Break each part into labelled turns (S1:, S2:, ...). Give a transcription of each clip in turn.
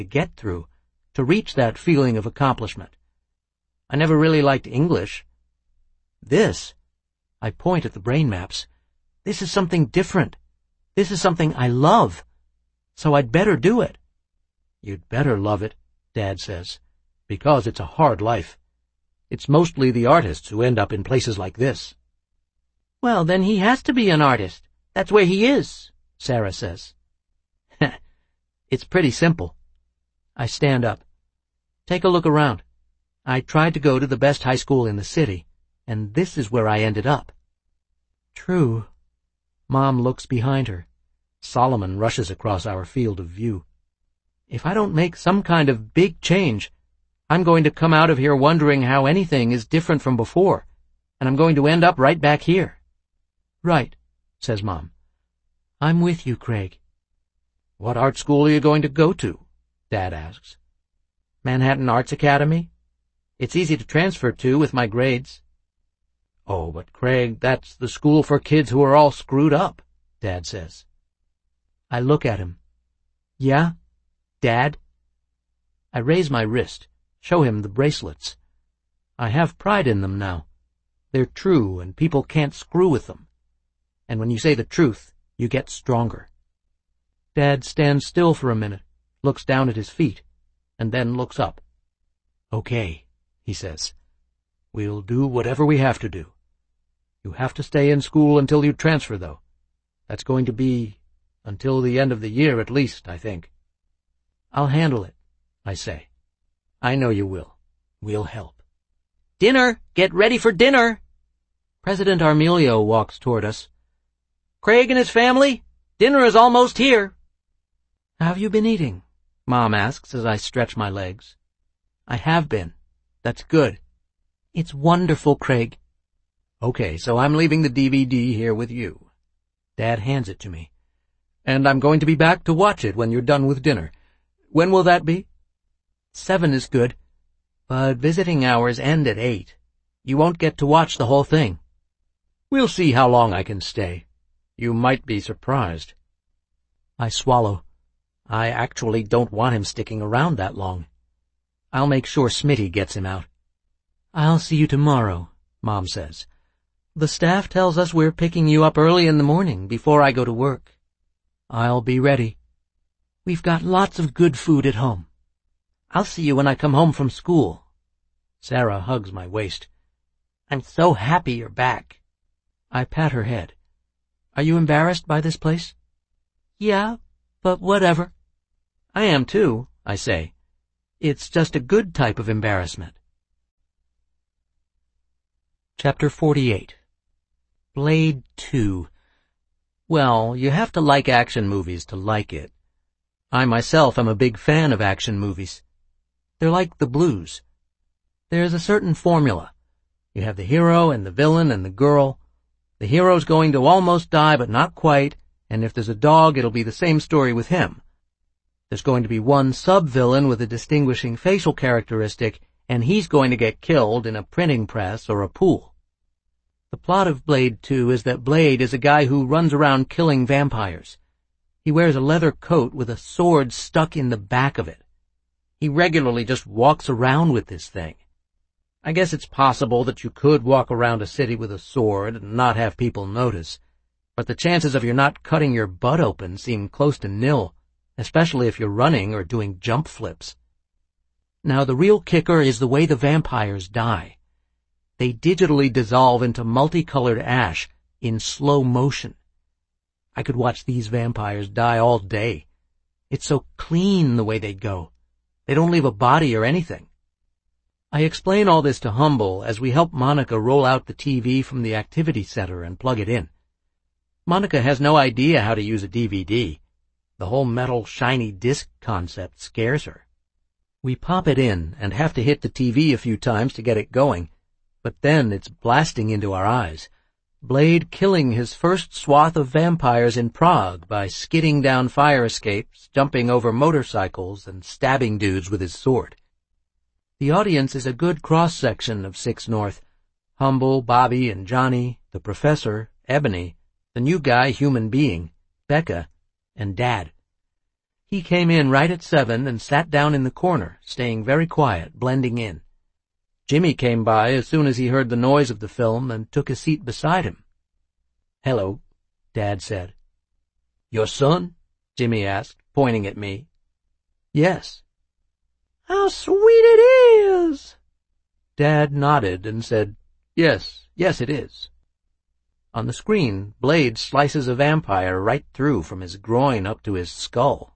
S1: to get through, to reach that feeling of accomplishment. I never really liked English. This, I point at the brain maps, this is something different. This is something I love. So I'd better do it. You'd better love it, Dad says, because it's a hard life. It's mostly the artists who end up in places like this. Well, then he has to be an artist. That's where he is, Sarah says. It's pretty simple. I stand up. Take a look around. I tried to go to the best high school in the city, and this is where I ended up. True. Mom looks behind her. Solomon rushes across our field of view. If I don't make some kind of big change, I'm going to come out of here wondering how anything is different from before, and I'm going to end up right back here. Right, says Mom. I'm with you, Craig. What art school are you going to go to? Dad asks. Manhattan Arts Academy? It's easy to transfer to with my grades. Oh, but Craig, that's the school for kids who are all screwed up, Dad says. I look at him. Yeah, Dad? I raise my wrist, show him the bracelets. I have pride in them now. They're true, and people can't screw with them. And when you say the truth, you get stronger. Dad stands still for a minute, looks down at his feet, and then looks up. Okay, he says. We'll do whatever we have to do. You have to stay in school until you transfer, though. That's going to be until the end of the year at least, I think. I'll handle it, I say. I know you will. We'll help. Dinner! Get ready for dinner! President Armelio walks toward us. Craig and his family? Dinner is almost here. How have you been eating? Mom asks as I stretch my legs. I have been. That's good. It's wonderful, Craig. Okay, so I'm leaving the DVD here with you. Dad hands it to me. And I'm going to be back to watch it when you're done with dinner. When will that be? 7 is good, but visiting hours end at 8. You won't get to watch the whole thing. We'll see how long I can stay. You might be surprised. I swallow. I actually don't want him sticking around that long. I'll make sure Smitty gets him out. I'll see you tomorrow, Mom says. The staff tells us we're picking you up early in the morning before I go to work. I'll be ready. We've got lots of good food at home. I'll see you when I come home from school. Sarah hugs my waist. I'm so happy you're back. I pat her head. Are you embarrassed by this place? Yeah, but whatever. I am too, I say. It's just a good type of embarrassment. Chapter 48. Blade 2. Well, you have to like action movies to like it. I myself am a big fan of action movies. They're like the blues. There's a certain formula. You have the hero and the villain and the girl. The hero's going to almost die but not quite, and if there's a dog, it'll be the same story with him. There's going to be one sub-villain with a distinguishing facial characteristic, and he's going to get killed in a printing press or a pool. The plot of Blade 2 is that Blade is a guy who runs around killing vampires. He wears a leather coat with a sword stuck in the back of it. He regularly just walks around with this thing. I guess it's possible that you could walk around a city with a sword and not have people notice, but the chances of your not cutting your butt open seem close to nil, especially if you're running or doing jump flips. Now, the real kicker is the way the vampires die. They digitally dissolve into multicolored ash in slow motion. I could watch these vampires die all day. It's so clean the way they go. They don't leave a body or anything. I explain all this to Humble as we help Monica roll out the TV from the activity center and plug it in. Monica has no idea how to use a DVD. The whole metal shiny disc concept scares her. We pop it in and have to hit the TV a few times to get it going, but then it's blasting into our eyes. Blade killing his first swath of vampires in Prague by skidding down fire escapes, jumping over motorcycles, and stabbing dudes with his sword. The audience is a good cross-section of 6 North. Humble, Bobby, and Johnny, the professor, Ebony, the new guy human being, Becca, and Dad. He came in right at 7 and sat down in the corner, staying very quiet, blending in. Jimmy came by as soon as he heard the noise of the film and took a seat beside him. "Hello," Dad said. "Your son?" Jimmy asked, pointing at me. "Yes." "How sweet it is!" Dad nodded and said, "Yes, it is." On the screen, Blade slices a vampire right through from his groin up to his skull.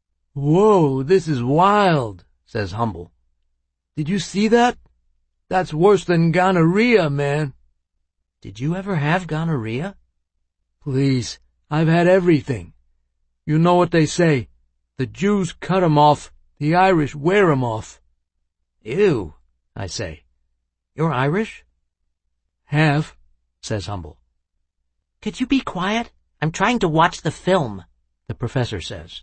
S1: "Whoa, this is wild," says Humble. "Did you see that? That's worse than gonorrhea, man." "Did you ever have gonorrhea?" "Please, I've had everything. You know what they say, the Jews cut 'em off, the Irish wear 'em off." "Ew," I say. "You're Irish?" "Half," says Humble. "Could you be quiet? I'm trying to watch the film," the professor says.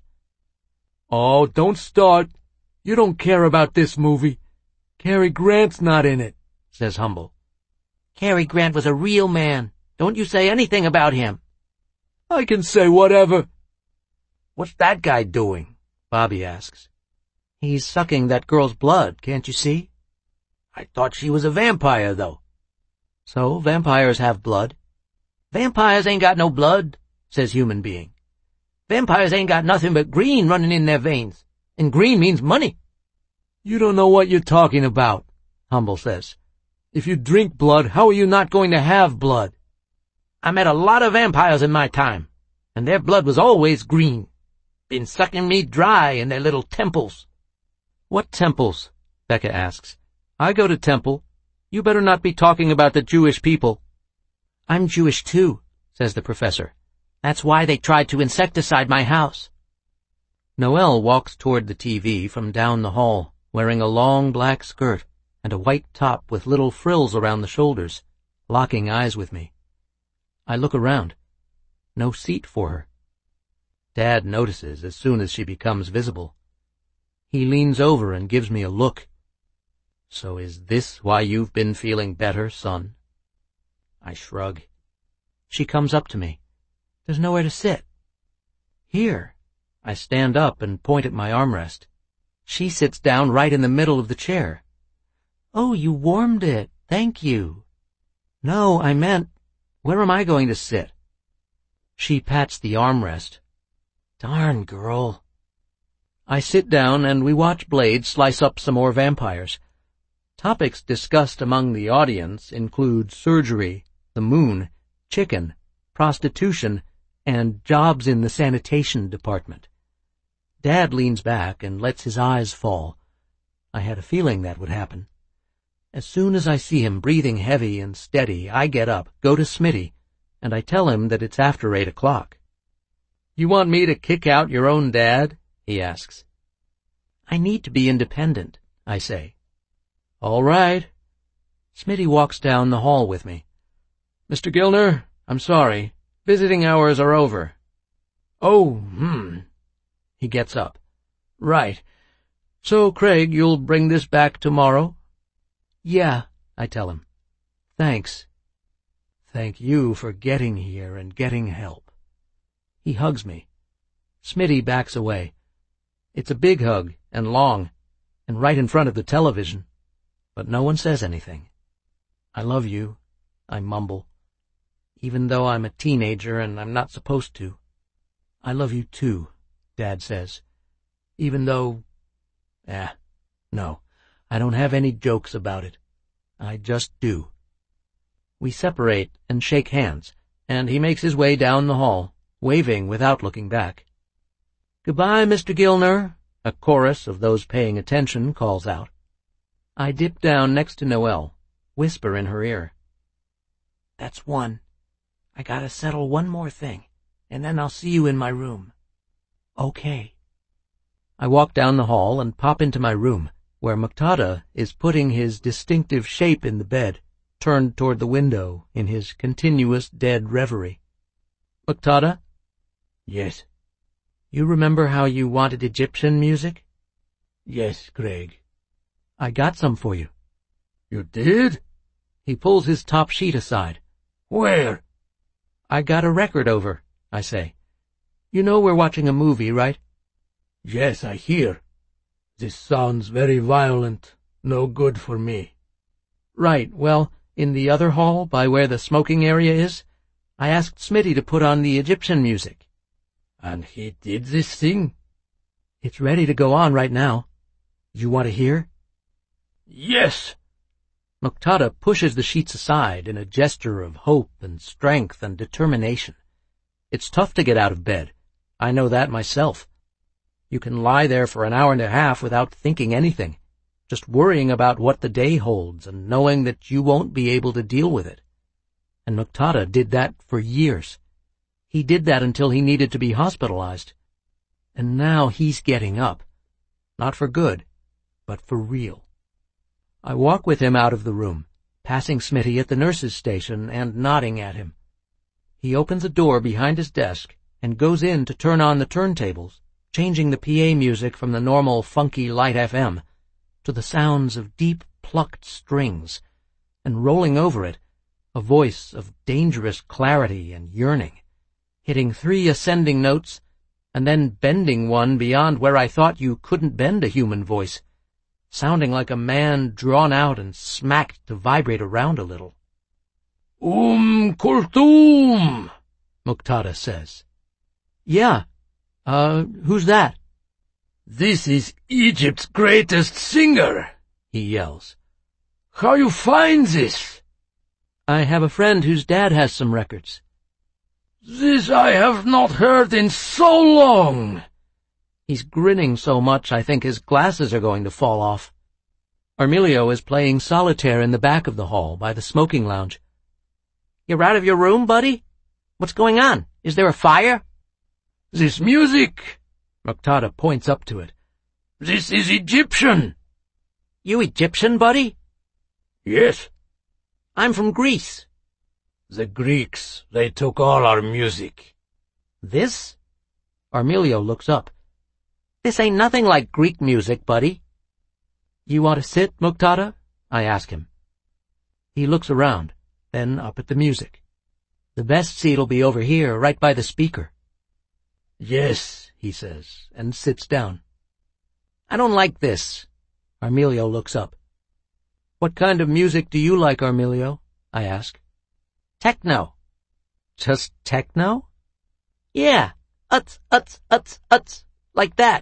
S1: "Oh, don't start. You don't care about this movie. Cary Grant's not in it," says Humble. "Cary Grant was a real man. Don't you say anything about him." "I can say whatever." "What's that guy doing?" Bobby asks. "He's sucking that girl's blood, can't you see?" "I thought she was a vampire, though." "So vampires have blood." "Vampires ain't got no blood," says Human Being. "Vampires ain't got nothing but green running in their veins, and green means money." "You don't know what you're talking about," Humble says. "If you drink blood, how are you not going to have blood?" "I met a lot of vampires in my time, and their blood was always green. Been sucking me dry in their little temples." "What temples?" Becca asks. "I go to temple. You better not be talking about the Jewish people." "I'm Jewish too," says the professor. "That's why they tried to insecticide my house." Noelle walks toward the TV from down the hall, wearing a long black skirt and a white top with little frills around the shoulders, locking eyes with me. I look around. No seat for her. Dad notices as soon as she becomes visible. He leans over and gives me a look. "So is this why you've been feeling better, son?" I shrug. She comes up to me. There's nowhere to sit. "Here." I stand up and point at my armrest. She sits down right in the middle of the chair. "Oh, you warmed it. Thank you." "No, I meant, where am I going to sit?" She pats the armrest. "Darn girl." I sit down and we watch Blade slice up some more vampires. Topics discussed among the audience include surgery, the moon, chicken, prostitution, and jobs in the sanitation department. Dad leans back and lets his eyes fall. I had a feeling that would happen. As soon as I see him breathing heavy and steady, I get up, go to Smitty, and I tell him that it's after 8 o'clock. "You want me to kick out your own dad?" he asks. "I need to be independent," I say. "All right." Smitty walks down the hall with me. "Mr. Gilner, I'm sorry. Visiting hours are over." "Oh, He gets up. "Right. So, Craig, you'll bring this back tomorrow?" "Yeah," I tell him. "Thanks." "Thank you for getting here and getting help." He hugs me. Smitty backs away. It's a big hug and long, and right in front of the television, but no one says anything. "I love you," I mumble, even though I'm a teenager and I'm not supposed to. "I love you too," Dad says, even though, no, I don't have any jokes about it. I just do. We separate and shake hands, and he makes his way down the hall, waving without looking back. "Goodbye, Mr. Gilner," a chorus of those paying attention calls out. I dip down next to Noelle, whisper in her ear. "That's one. I gotta settle one more thing, and then I'll see you in my room." "Okay." I walk down the hall and pop into my room, where Muqtada is putting his distinctive shape in the bed, turned toward the window in his continuous dead reverie. "Muqtada?"
S2: "Yes."
S1: "You remember how you wanted Egyptian music?"
S2: "Yes, Craig."
S1: "I got some for you."
S2: "You did?"
S1: He pulls his top sheet aside.
S2: "Where?"
S1: "I got a record over," I say. "You know we're watching a movie, right?"
S2: Yes, I hear. This sounds very violent. No good for me.
S1: Right, well, in the other hall, by where the smoking area is, I asked Smitty to put on the Egyptian music.
S2: And he did this thing?
S1: It's ready to go on right now. You want to hear?
S2: Yes.
S1: Muqtada pushes the sheets aside in a gesture of hope and strength and determination. It's tough to get out of bed. I know that myself. You can lie there for an hour and a half without thinking anything, just worrying about what the day holds and knowing that you won't be able to deal with it. And Muqtada did that for years. He did that until he needed to be hospitalized. And now he's getting up. Not for good, but for real. I walk with him out of the room, passing Smitty at the nurse's station and nodding at him. He opens a door behind his desk and goes in to turn on the turntables, changing the PA music from the normal funky light FM to the sounds of deep plucked strings, and rolling over it, a voice of dangerous clarity and yearning, hitting 3 ascending notes and then bending one beyond where I thought you couldn't bend a human voice, sounding like a man drawn out and smacked to vibrate around a little.
S2: Kulthum,
S1: Muqtada says. Yeah, who's that?
S2: This is Egypt's greatest singer, he yells. How you find this?
S1: I have a friend whose dad has some records.
S2: This I have not heard in so long.
S1: He's grinning so much I think his glasses are going to fall off. Armilio is playing solitaire in the back of the hall by the smoking lounge. You're out of your room, buddy? What's going on? Is there a fire?
S2: This music,
S1: Muqtada points up to it.
S2: This is Egyptian.
S1: You Egyptian, buddy?
S2: Yes.
S1: I'm from Greece.
S2: The Greeks, they took all our music.
S1: This? Armilio looks up. This ain't nothing like Greek music, buddy. You want to sit, Muqtada? I ask him. He looks around, then up at the music. The best seat'll be over here, right by the speaker.
S2: Yes, he says, and sits down.
S1: I don't like this. Armilio looks up. What kind of music do you like, Armilio? I ask. Techno. Just techno? Yeah. Uts, uts, uts, uts. Like that.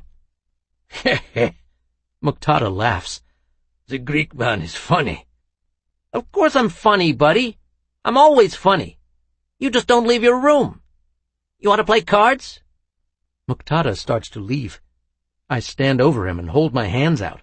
S2: Heh.
S1: Muqtada laughs.
S2: The Greek man is funny.
S1: Of course I'm funny, buddy. I'm always funny. You just don't leave your room. You want to play cards? Muqtada starts to leave. I stand over him and hold my hands out.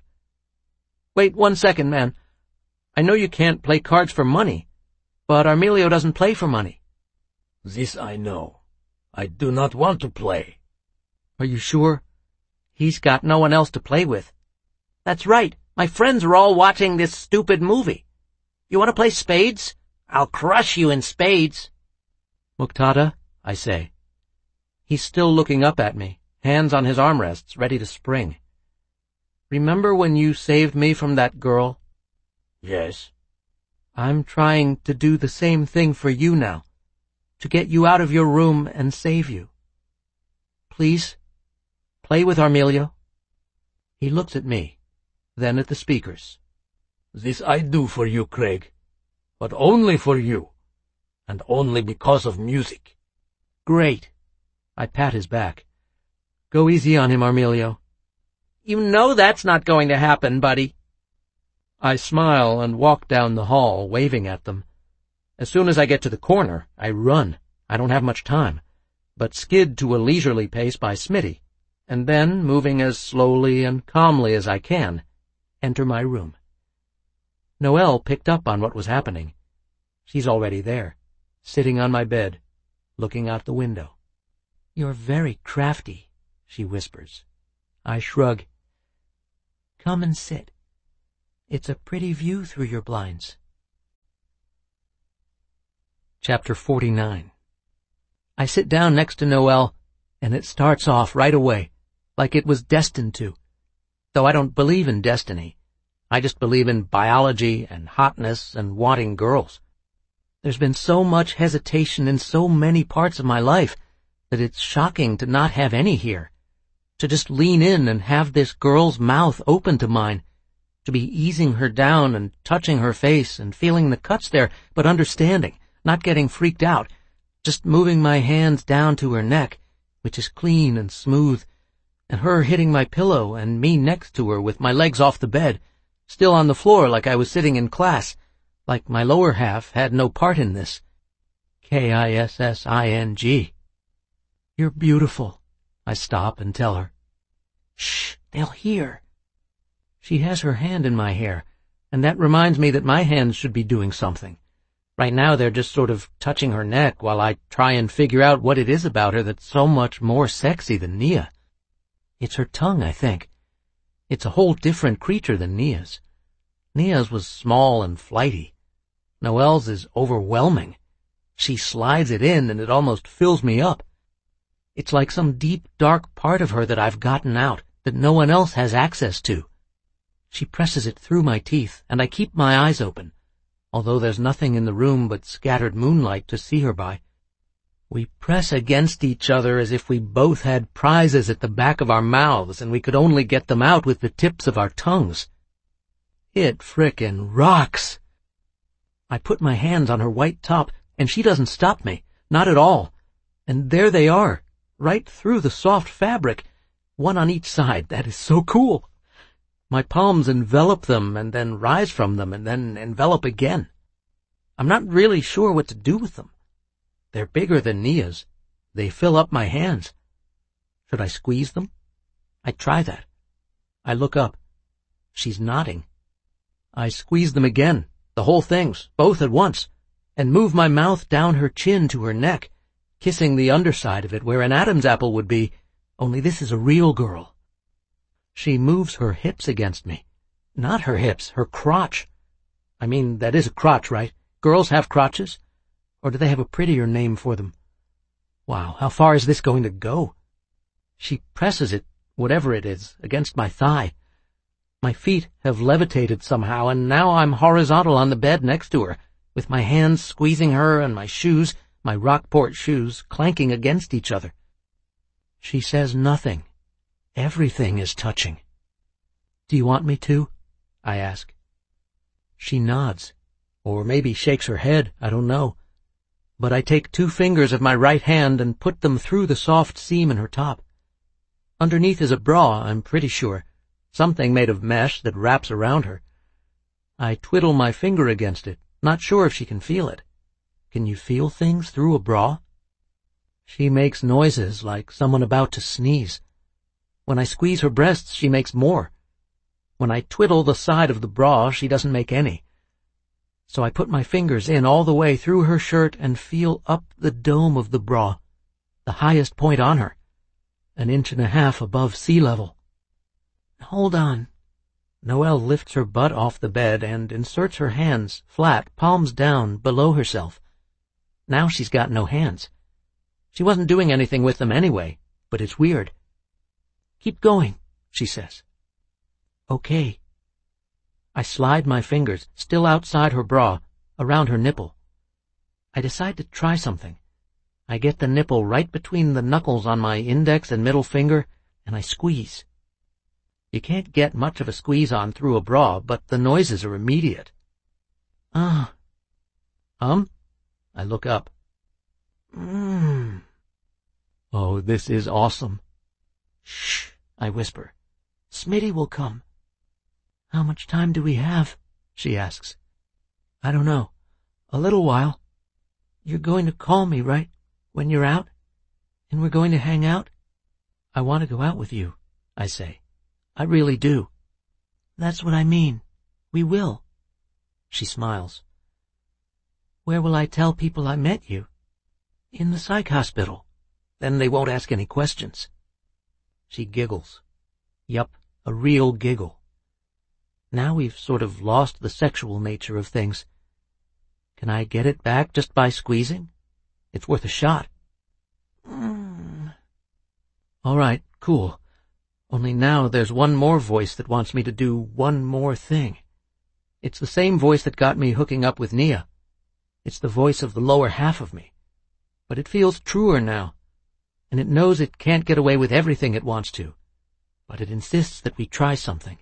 S1: Wait 1 second, man. I know you can't play cards for money, but Armilio doesn't play for money.
S2: This I know. I do not want to play.
S1: Are you sure? He's got no one else to play with. That's right. My friends are all watching this stupid movie. You want to play spades? I'll crush you in spades. Muqtada, I say. He's still looking up at me, hands on his armrests, ready to spring. Remember when you saved me from that girl?
S2: Yes.
S1: I'm trying to do the same thing for you now, to get you out of your room and save you. Please, play with Armilio. He looks at me, then at the speakers.
S2: This I do for you, Craig, but only for you, and only because of music.
S1: Great. I pat his back. Go easy on him, Armilio. You know that's not going to happen, buddy. I smile and walk down the hall, waving at them. As soon as I get to the corner, I run. I don't have much time, but skid to a leisurely pace by Smitty, and then, moving as slowly and calmly as I can, enter my room. Noelle picked up on what was happening. She's already there, sitting on my bed, looking out the window. You're very crafty, she whispers. I shrug. Come and sit. It's a pretty view through your blinds. Chapter 49. I sit down next to Noelle, and it starts off right away, like it was destined to. Though I don't believe in destiny. I just believe in biology and hotness and wanting girls. There's been so much hesitation in so many parts of my life that it's shocking to not have any here. to just lean in and have this girl's mouth open to mine, to be easing her down and touching her face and feeling the cuts there, but understanding, not getting freaked out, just moving my hands down to her neck, which is clean and smooth, and her hitting my pillow and me next to her with my legs off the bed, still on the floor like I was sitting in class, like my lower half had no part in this. Kissing. You're beautiful, I stop and tell her. Shh, they'll hear. She has her hand in my hair, and that reminds me that my hands should be doing something. Right now they're just sort of touching her neck while I try and figure out what it is about her that's so much more sexy than Nia. It's her tongue, I think. It's a whole different creature than Nia's. Nia's was small and flighty. Noelle's is overwhelming. She slides it in and it almost fills me up. It's like some deep, dark part of her that I've gotten out, that no one else has access to. She presses it through my teeth, and I keep my eyes open, although there's nothing in the room but scattered moonlight to see her by. We press against each other as if we both had prizes at the back of our mouths and we could only get them out with the tips of our tongues. It frickin' rocks. I put my hands on her white top, and she doesn't stop me, not at all. And there they are, right through the soft fabric, one on each side. That is so cool. My palms envelop them and then rise from them and then envelop again. I'm not really sure what to do with them. They're bigger than Nia's. They fill up my hands. Should I squeeze them? I try that. I look up. She's nodding. I squeeze them again, the whole things, both at once, and move my mouth down her chin to her neck, kissing the underside of it where an Adam's apple would be, only this is a real girl. She moves her hips against me. Not her hips, her crotch. I mean, that is a crotch, right? Girls have crotches? Or do they have a prettier name for them? Wow, how far is this going to go? She presses it, whatever it is, against my thigh. My feet have levitated somehow, and now I'm horizontal on the bed next to her, with my hands squeezing her and my shoes, my Rockport shoes, clanking against each other. She says nothing. Everything is touching. Do you want me to? I ask. She nods, or maybe shakes her head, I don't know. But I take 2 fingers of my right hand and put them through the soft seam in her top. Underneath is a bra, I'm pretty sure, something made of mesh that wraps around her. I twiddle my finger against it, not sure if she can feel it. Can you feel things through a bra? She makes noises like someone about to sneeze. When I squeeze her breasts, she makes more. When I twiddle the side of the bra, she doesn't make any. So I put my fingers in all the way through her shirt and feel up the dome of the bra, the highest point on her, 1.5 inches above sea level. Hold on. Noelle lifts her butt off the bed and inserts her hands, flat, palms down, below herself. Now she's got no hands. She wasn't doing anything with them anyway, but it's weird. Keep going, she says. Okay. I slide my fingers, still outside her bra, around her nipple. I decide to try something. I get the nipple right between the knuckles on my index and middle finger, and I squeeze. You can't get much of a squeeze on through a bra, but the noises are immediate. I look up. Oh, this is awesome. Shh, I whisper. Smitty will come. How much time do we have? She asks. I don't know. A little while. You're going to call me, right? When you're out? And we're going to hang out? I want to go out with you, I say. I really do. That's what I mean. We will. She smiles. Where will I tell people I met you? In the psych hospital. Then they won't ask any questions. She giggles. Yup, a real giggle. Now we've sort of lost the sexual nature of things. Can I get it back just by squeezing? It's worth a shot. All right, cool. Only now there's one more voice that wants me to do one more thing. It's the same voice that got me hooking up with Nia. It's the voice of the lower half of me. But it feels truer now, and it knows it can't get away with everything it wants to. but it insists that we try something.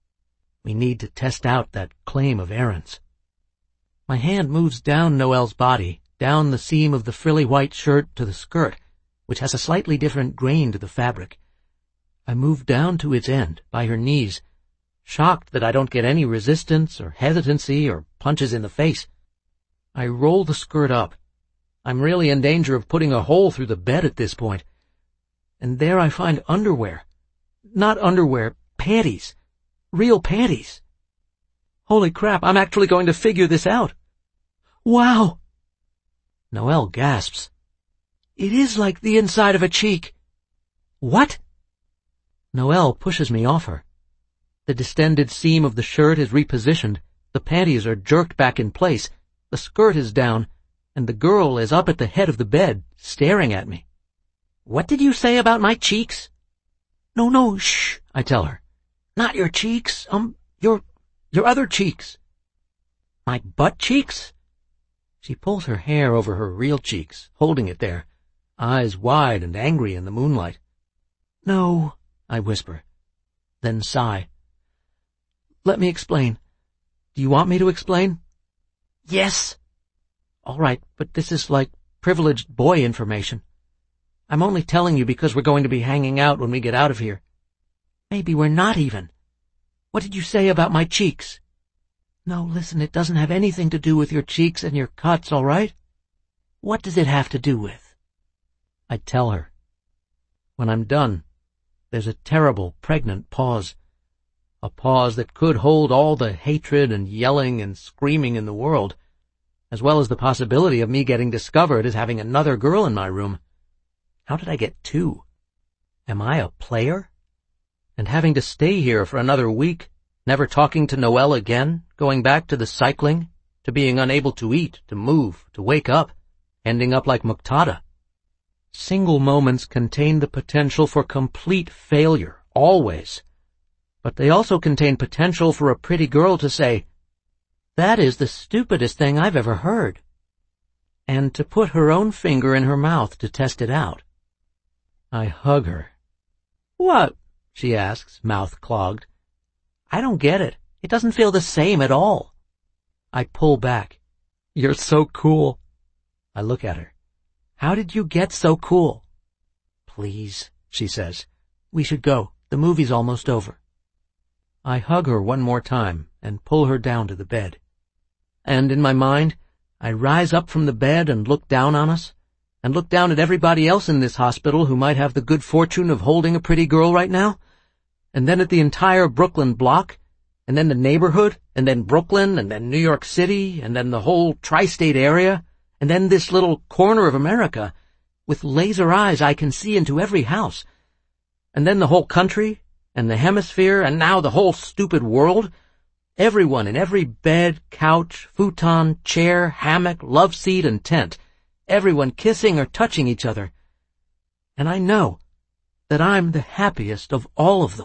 S1: We need to test out that claim of Aaron's. My hand moves down Noelle's body, down the seam of the frilly white shirt to the skirt, which has a slightly different grain to the fabric. I move down to its end, by her knees, shocked that I don't get any resistance or hesitancy or punches in the face. I roll the skirt up. I'm really in danger of putting a hole through the bed at this point. And there I find underwear. Not underwear, panties. Real panties. Holy crap, I'm actually going to figure this out. Wow! Noelle gasps. It is like the inside of a cheek. What? Noelle pushes me off her. The distended seam of the shirt is repositioned, the panties are jerked back in place, the skirt is down, and the girl is up at the head of the bed, staring at me. What did you say about my cheeks? No, shh, I tell her. Not your cheeks, your other cheeks. My butt cheeks? She pulls her hair over her real cheeks, holding it there, eyes wide and angry in the moonlight. No, I whisper, then sigh. Let me explain. Do you want me to explain? Yes. All right, but this is like privileged boy information. I'm only telling you because we're going to be hanging out when we get out of here. Maybe we're not even. What did you say about my cheeks? No, listen, it doesn't have anything to do with your cheeks and your cuts, all right? What does it have to do with? I tell her. When I'm done, there's a terrible, pregnant pause. A pause that could hold all the hatred and yelling and screaming in the world, as well as the possibility of me getting discovered as having another girl in my room. How did I get two? Am I a player? And having to stay here for another week, never talking to Noelle again, going back to the cycling, to being unable to eat, to move, to wake up, ending up like Muqtada. Single moments contain the potential for complete failure, always. But they also contain potential for a pretty girl to say, "That is the stupidest thing I've ever heard," and to put her own finger in her mouth to test it out. I hug her. What? She asks, mouth clogged. I don't get it. It doesn't feel the same at all. I pull back. You're so cool. I look at her. How did you get so cool? Please, she says. We should go. The movie's almost over. I hug her one more time and pull her down to the bed. And in my mind, I rise up from the bed and look down on us, and look down at everybody else in this hospital who might have the good fortune of holding a pretty girl right now, and then at the entire Brooklyn block, and then the neighborhood, and then Brooklyn, and then New York City, and then the whole tri-state area, and then this little corner of America. With laser eyes I can see into every house. And then the whole country, and the hemisphere, and now the whole stupid world. Everyone in every bed, couch, futon, chair, hammock, love seat, and tent. Everyone kissing or touching each other. And I know that I'm the happiest of all of them.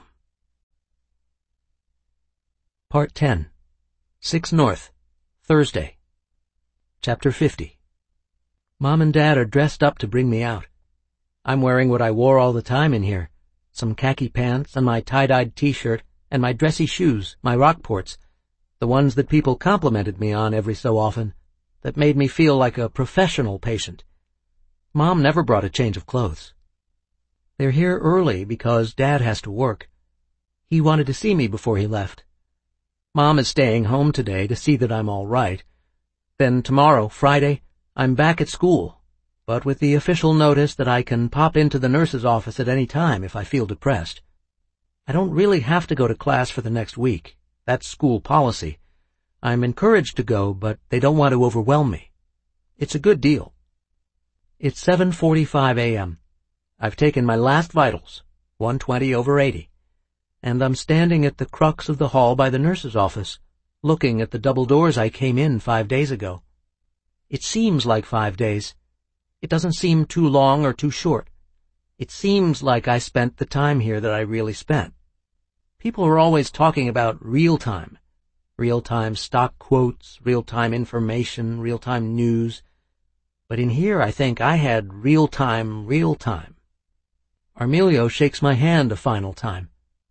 S1: Part 10. 6 North, Thursday. Chapter 50. Mom and Dad are dressed up to bring me out. I'm wearing what I wore all the time in here, some khaki pants and my tie-dyed t-shirt and my dressy shoes, my Rockports, the ones that people complimented me on every so often, that made me feel like a professional patient. Mom never brought a change of clothes. They're here early because Dad has to work. He wanted to see me before he left. Mom is staying home today to see that I'm all right. Then tomorrow, Friday, I'm back at school, but with the official notice that I can pop into the nurse's office at any time if I feel depressed. I don't really have to go to class for the next week. That's school policy. I'm encouraged to go, but they don't want to overwhelm me. It's a good deal. It's 7:45 a.m. I've taken my last vitals, 120/80, and I'm standing at the crux of the hall by the nurse's office, looking at the double doors I came in 5 days ago. It seems like 5 days. It doesn't seem too long or too short. It seems like I spent the time here that I really spent. People are always talking about real-time stock quotes, real-time information, real-time news. But in here I think I had real-time. Armelio shakes my hand a final time,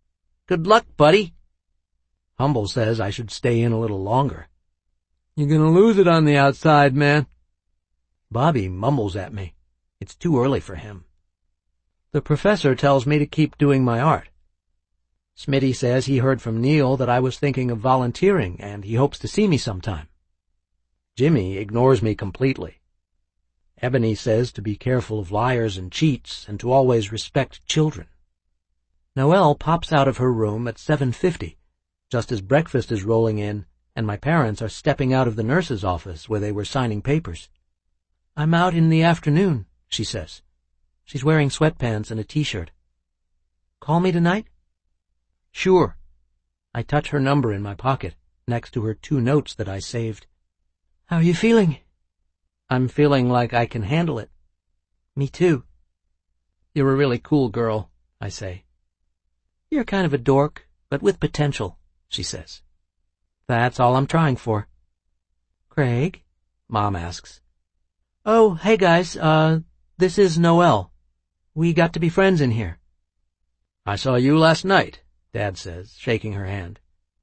S1: Good luck, buddy. Humble says I should stay in a little longer.
S2: You're gonna lose it on the outside, man.
S1: Bobby mumbles at me. It's too early for him. The professor tells me to keep doing my art. Smitty says he heard from Neil that I was thinking of volunteering, and he hopes to see me sometime. Jimmy ignores me completely. Ebony says to be careful of liars and cheats, and to always respect children. Noelle pops out of her room at 7:50, just as breakfast is rolling in, and my parents are stepping out of the nurse's office where they were signing papers. I'm out in the afternoon, she says. She's wearing sweatpants and a t-shirt. Call me tonight? Sure. I touch her number in my pocket, next to her 2 notes that I saved. How are you feeling? I'm feeling like I can handle it. Me too. You're a really cool girl, I say. You're kind of a dork, but with potential, she says. That's all I'm trying for. Craig? Mom asks. Oh, hey guys, this is Noelle. We got to be friends in here. I saw you last night, Dad says, shaking her hand.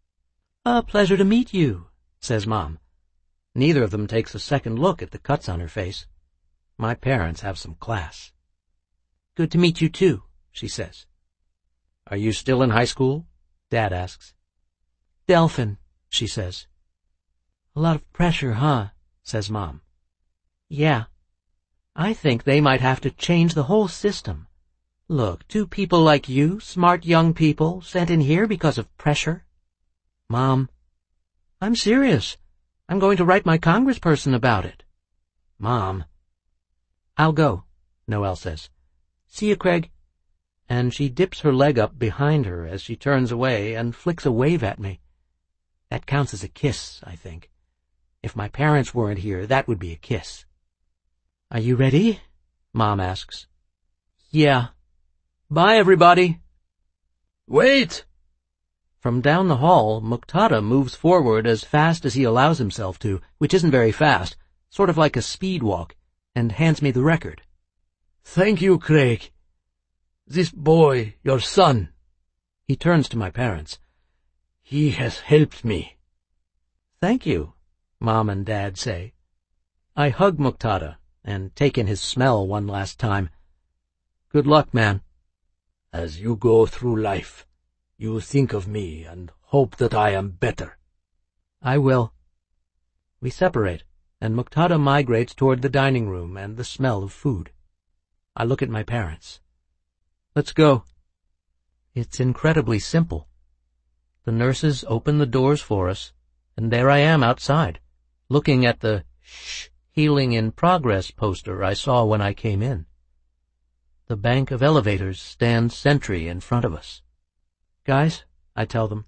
S1: A pleasure to meet you, says Mom. Neither of them takes a second look at the cuts on her face. My parents have some class. Good to meet you too, she says. Are you still in high school? Dad asks. Delphin, she says. A lot of pressure, huh? Says Mom. Yeah. I think they might have to change the whole system. Look, 2 people like you, smart young people, sent in here because of pressure. Mom, I'm serious. I'm going to write my congressperson about it. Mom. I'll go, Noelle says. See you, Craig. And she dips her leg up behind her as she turns away and flicks a wave at me. That counts as a kiss, I think. If my parents weren't here, that would be a kiss. Are you ready? Mom asks. Yeah. Bye, everybody.
S2: Wait!
S1: From down the hall, Muqtada moves forward as fast as he allows himself to, which isn't very fast, sort of like a speed walk, and hands me the record.
S2: Thank you, Craig. This boy, your son.
S1: He turns to my parents.
S2: He has helped me.
S1: Thank you, Mom and Dad say. I hug Muqtada and take in his smell one last time. Good luck, man.
S2: As you go through life, you think of me and hope that I am better.
S1: I will. We separate, and Muqtada migrates toward the dining room and the smell of food. I look at my parents. Let's go. It's incredibly simple. The nurses open the doors for us, and there I am outside, looking at the "Shh, Healing in Progress" poster I saw when I came in. The bank of elevators stands sentry in front of us. Guys, I tell them,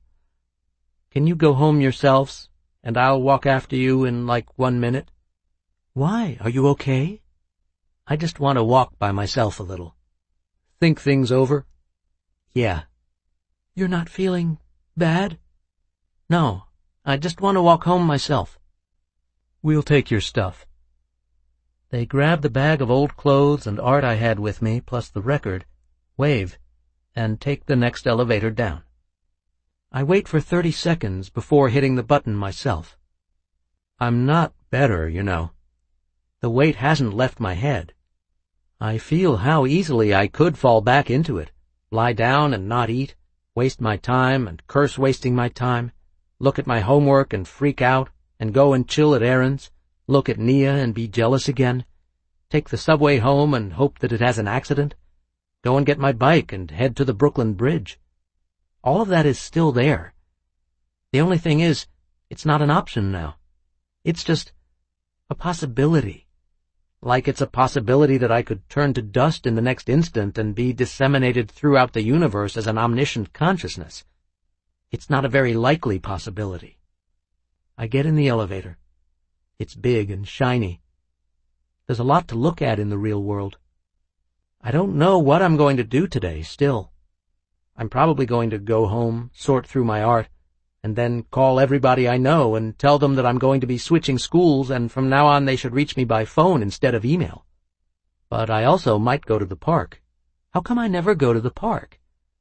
S1: can you go home yourselves, and I'll walk after you in like 1 minute? Why, are you okay? I just want to walk by myself a little. Think things over? Yeah. You're not feeling bad? No, I just want to walk home myself. We'll take your stuff. They grab the bag of old clothes and art I had with me, plus the record, wave, and take the next elevator down. I wait for 30 seconds before hitting the button myself. I'm not better, you know. The weight hasn't left my head. I feel how easily I could fall back into it, lie down and not eat, waste my time and curse wasting my time, look at my homework and freak out, and go and chill at errands, look at Nia and be jealous again, take the subway home and hope that it has an accident, go and get my bike and head to the Brooklyn Bridge. All of that is still there. The only thing is, it's not an option now. It's just a possibility. Like it's a possibility that I could turn to dust in the next instant and be disseminated throughout the universe as an omniscient consciousness. It's not a very likely possibility. I get in the elevator. It's big and shiny. There's a lot to look at in the real world. I don't know what I'm going to do today, still. I'm probably going to go home, sort through my art, and then call everybody I know and tell them that I'm going to be switching schools and from now on they should reach me by phone instead of email. But I also might go to the park. How come I never go to the park?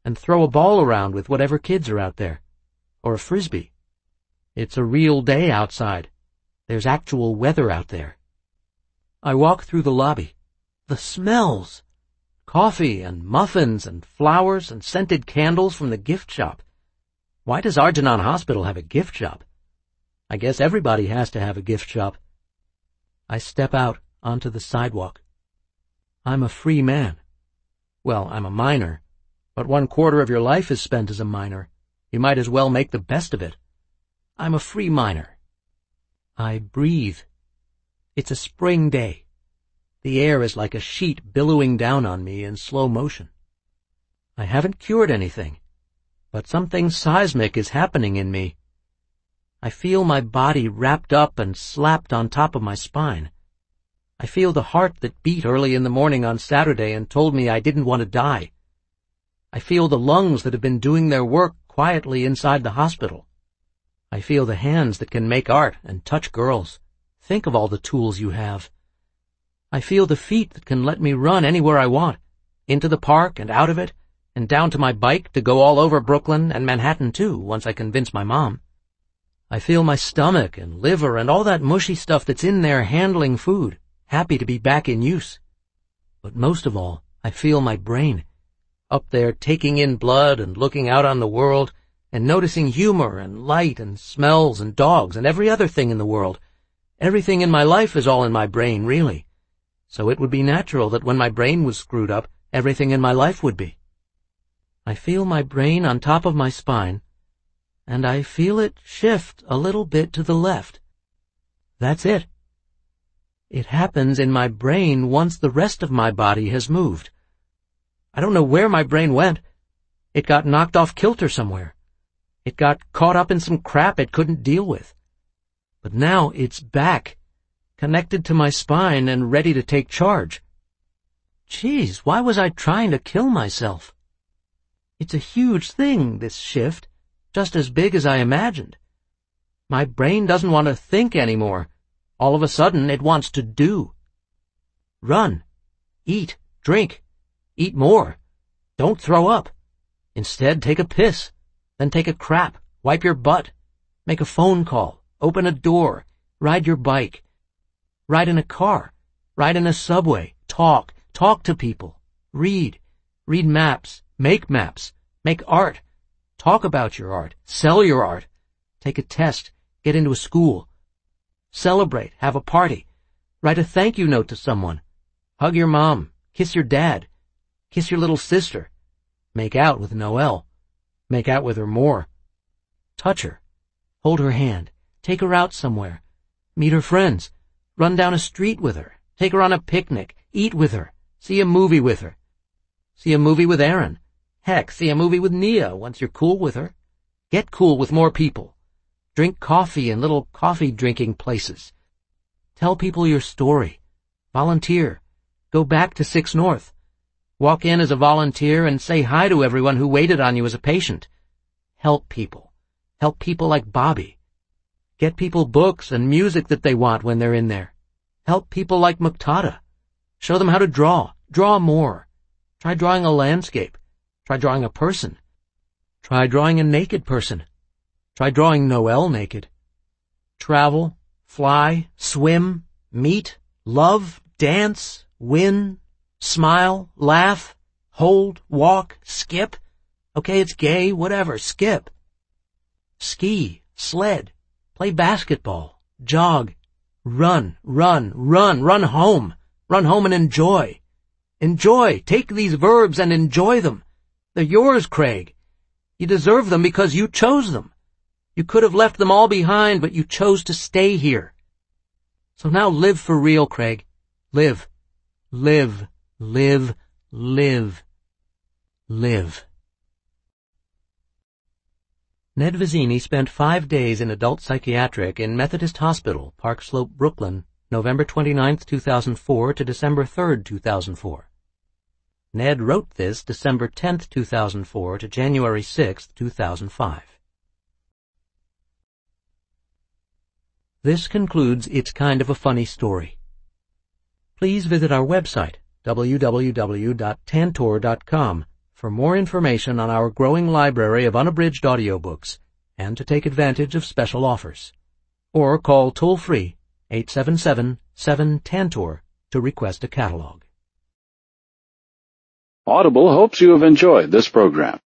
S1: and throw a ball around with whatever kids are out there. Or a frisbee. It's a real day outside. There's actual weather out there. I walk through the lobby. The smells! Coffee and muffins and flowers and scented candles from the gift shop. Why does Argonaut Hospital have a gift shop? I guess everybody has to have a gift shop. I step out onto the sidewalk. I'm a free man. Well, I'm a minor, but 1/4 of your life is spent as a minor. You might as well make the best of it. I'm a free minor. I breathe. It's a spring day. The air is like a sheet billowing down on me in slow motion. I haven't cured anything, but something seismic is happening in me. I feel my body wrapped up and slapped on top of my spine. I feel the heart that beat early in the morning on Saturday and told me I didn't want to die. I feel the lungs that have been doing their work quietly inside the hospital. I feel the hands that can make art and touch girls. Think of all the tools you have. I feel the feet that can let me run anywhere I want, into the park and out of it, and down to my bike to go all over Brooklyn and Manhattan too, once I convince my mom. I feel my stomach and liver and all that mushy stuff that's in there handling food, happy to be back in use. But most of all, I feel my brain, up there taking in blood and looking out on the world and noticing humor and light and smells and dogs and every other thing in the world. Everything in my life is all in my brain, really. So it would be natural that when my brain was screwed up, everything in my life would be. I feel my brain on top of my spine, and I feel it shift a little bit to the left. That's it. It happens in my brain once the rest of my body has moved. I don't know where my brain went. It got knocked off kilter somewhere. It got caught up in some crap it couldn't deal with. But now it's back, connected to my spine and ready to take charge. Geez, why was I trying to kill myself? It's a huge thing, this shift, just as big as I imagined. My brain doesn't want to think anymore. All of a sudden, it wants to do. Run, eat, drink, eat more. Don't throw up. Instead, take a piss, then take a crap, wipe your butt, make a phone call, open a door, ride your bike, ride in a car, ride in a subway, talk to people, read maps, make art, talk about your art, sell your art, take a test, get into a school, celebrate, have a party, write a thank you note to someone, hug your mom, kiss your dad, kiss your little sister, make out with Noelle, make out with her more, touch her, hold her hand, take her out somewhere, meet her friends, run down a street with her, take her on a picnic, eat with her, see a movie with her, see a movie with Aaron, heck, see a movie with Nia once you're cool with her, get cool with more people, drink coffee in little coffee drinking places, tell people your story, volunteer, go back to 6 North, walk in as a volunteer and say hi to everyone who waited on you as a patient, help people like Bobby. Get people books and music that they want when they're in there. Help people like Muqtada. Show them how to draw. Draw more. Try drawing a landscape. Try drawing a person. Try drawing a naked person. Try drawing Noelle naked. Travel, fly, swim, meet, love, dance, win, smile, laugh, hold, walk, skip. Okay, it's gay, whatever, skip. Ski, sled. Play basketball, jog, run home and enjoy. Enjoy, take these verbs and enjoy them. They're yours, Craig. You deserve them because you chose them. You could have left them all behind, but you chose to stay here. So now live for real, Craig. Live. Live. Live. Live. Live. Ned Vizzini spent 5 days in adult psychiatric in Methodist Hospital, Park Slope, Brooklyn, November 29, 2004 to December 3, 2004. Ned wrote this December 10, 2004 to January 6, 2005. This concludes It's Kind of a Funny Story. Please visit our website, www.tantor.com, for more information on our growing library of unabridged audiobooks and to take advantage of special offers. Or call toll-free 877-7-TANTOR to request a catalog.
S3: Audible hopes you have enjoyed this program.